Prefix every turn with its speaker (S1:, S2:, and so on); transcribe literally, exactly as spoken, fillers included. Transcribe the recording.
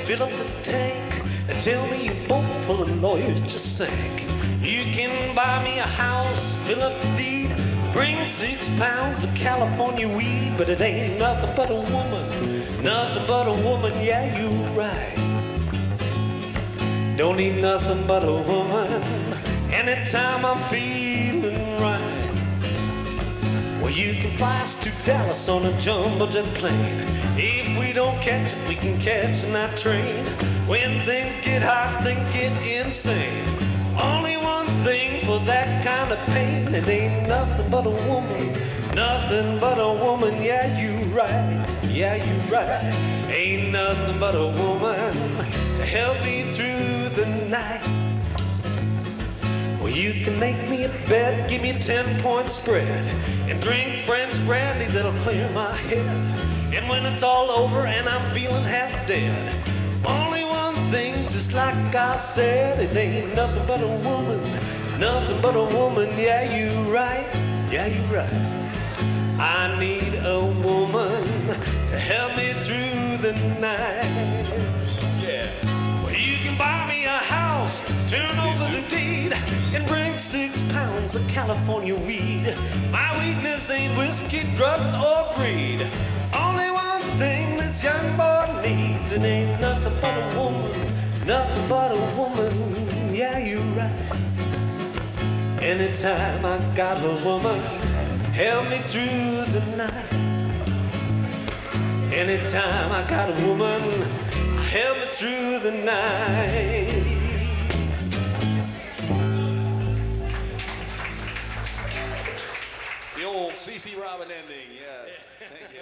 S1: fill up the tank. And tell me you're both full of lawyers just sank. You can buy me a house, fill up the deed, bring six pounds of California weed, but it ain't nothing but a woman, nothing but a woman, yeah, you right. Don't need nothing but a woman anytime I'm feeling right. Well, you can fly us to Dallas on a jumbo jet plane. If we don't catch it, we can catch a night train. When things get hot, things get insane. Only one thing for that kind of pain. It ain't nothing but a woman, nothing but a woman, yeah, you right, yeah, you right. Ain't nothing but a woman to help me through the night. Well, you can make me a bet, give me a ten-point spread, and drink French brandy that'll clear my head. And when it's all over and I'm feeling half dead, only one thing, just like I said, it ain't nothing but a woman, nothing but a woman, yeah, you right, yeah, you right. I need a woman to help me through the night. Yeah. Well, you can buy me a house, turn over the deed, and bring six pounds of California weed. My weakness ain't whiskey, drugs, or greed. Only one thing this young boy needs, it ain't nothing but a woman, nothing but a woman, yeah, you right. Anytime I got a woman, help me through the night. Anytime I got a woman, help me through the night.
S2: The old C C Robin ending, yeah. Thank you.